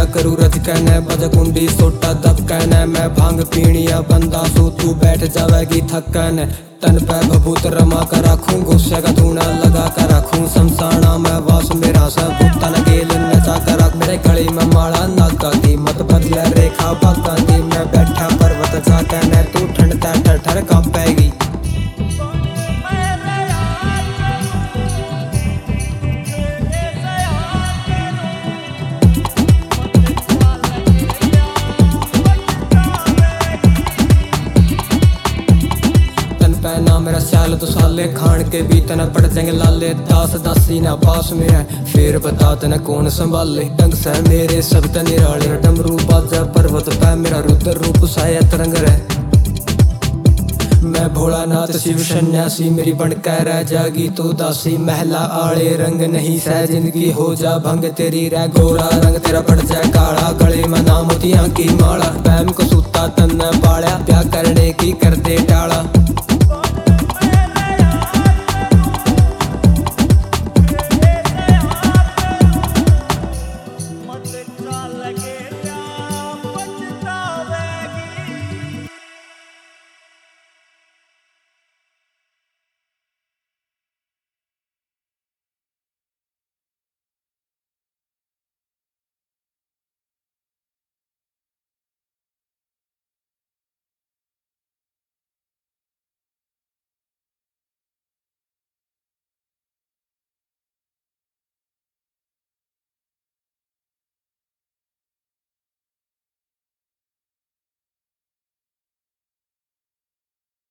करूँ रज कहने बज कुंडी सोटा दब कहने मैं भांग पीणिया बंदा सो तू बैठ जावेगी थकन तन पे भभूत रमा कर रखूं गुस्से का धूना लगा कर रखूं शमशाना में वास मेरा सब तन गेल नचा कर रख मेरे गले में माला नागा की मत बदले रेखा बागा की मैं बैठा पर्वत सा कहने तू ठंडता ठर कांपेगी। ना मेरा स्याल तो साले खान के भी तना पड़ जाएंगे लाले दास दासी ना पास मेरा फिर बता तना कौन संभाले ढंग से मेरे सब निराले डमरू बाजा पर्वत पे मेरा रुद्र रूप साया तरंग रहे मैं भोलानाथ शिव सन्यासी मेरी बनकर रह जागी तू दासी महला आले रंग नहीं सह जिंदगी हो जा भंग तेरी रह गोरा रंग तेरा पड़ जाए काला गले में नाम मोतियां की माला पैम को सूता तन पाला प्यार करने की कर दे टाला।